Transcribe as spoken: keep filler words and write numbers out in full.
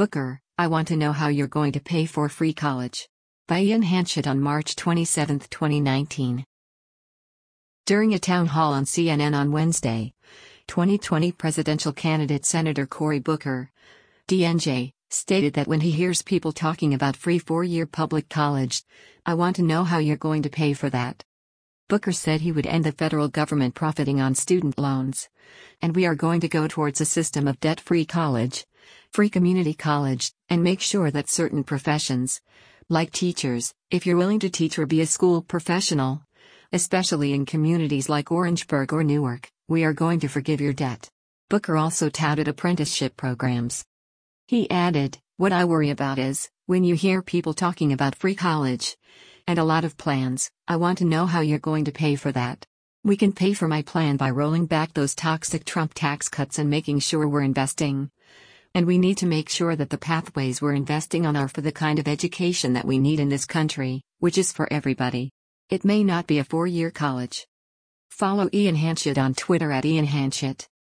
Booker, I want to know how you're going to pay for free college. By Ian Hanchett on March twenty-seventh, twenty nineteen. During a town hall on C N N on Wednesday, twenty twenty presidential candidate Senator Cory Booker, D N J, stated that when he hears people talking about free four-year public college, I want to know how you're going to pay for that. Booker said he would end the federal government profiting on student loans, and we are going to go towards a system of debt-free college, free community college, and make sure that certain professions, like teachers, if you're willing to teach or be a school professional, especially in communities like Orangeburg or Newark, we are going to forgive your debt. Booker also touted apprenticeship programs. He added, "What I worry about is, when you hear people talking about free college, and a lot of plans, I want to know how you're going to pay for that. We can pay for my plan by rolling back those toxic Trump tax cuts and making sure we're investing. And we need to make sure that the pathways we're investing on are for the kind of education that we need in this country, which is for everybody. It may not be a four-year college." Follow Ian Hanchett on Twitter at Ian Hanchett.